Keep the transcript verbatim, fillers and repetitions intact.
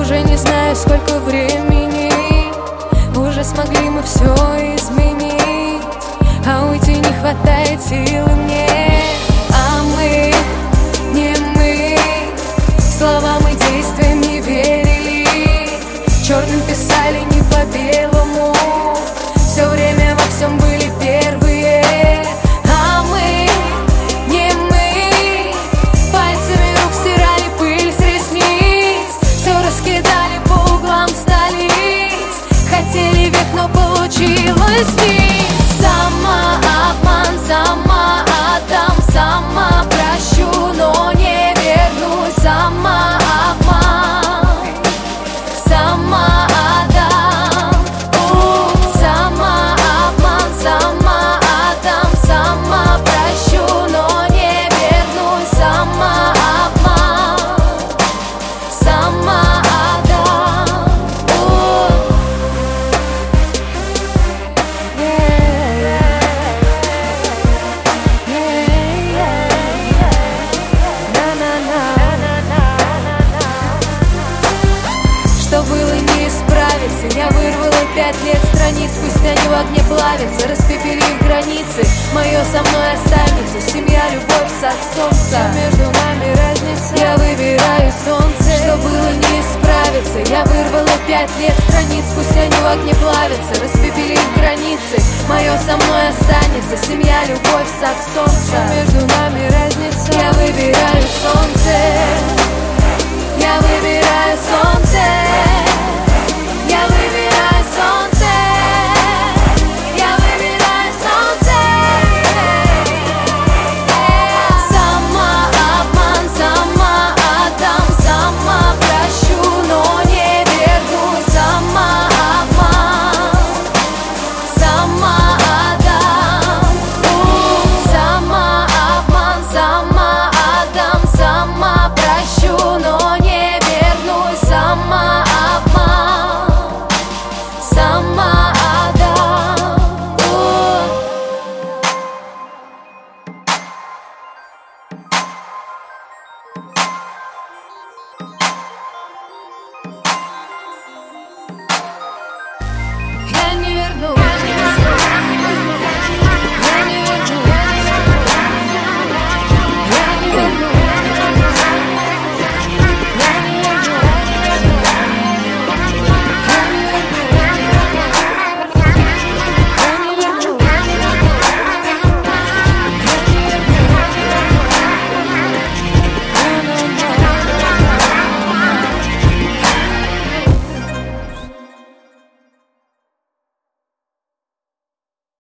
уже не знаю, сколько времени. Уже смогли мы все изменить, а уйти не хватает силы мне. А мы, не мы, словам и действиям не верили, черным писали не по белому, все время во всем были первые. А мы, не мы, пальцами рук стирали пыль с ресниц, все раскидали по углам столиц, хотели век, но получилось вниз. Самообман, сама отдам, сама прощу, но не вернусь. Самообман, сама отдам, самообман, сама отдам, сама прощу, но не вернусь. Самообман, сама отдам. Что было не исправиться, я вырвала пять лет страниц, пусть они в огне плавятся, распепелив границы. Мое со мной останется, семья, любовь, секс, солнце. Между нами разница, я выбираю солнце. Что было не исправиться, я вырвала пять лет страниц, пусть они в огне плавятся, распепелив границы. Мое со мной останется, семья, любовь, секс, солнце. Между нами разница, я выбираю солнце. Я выбираю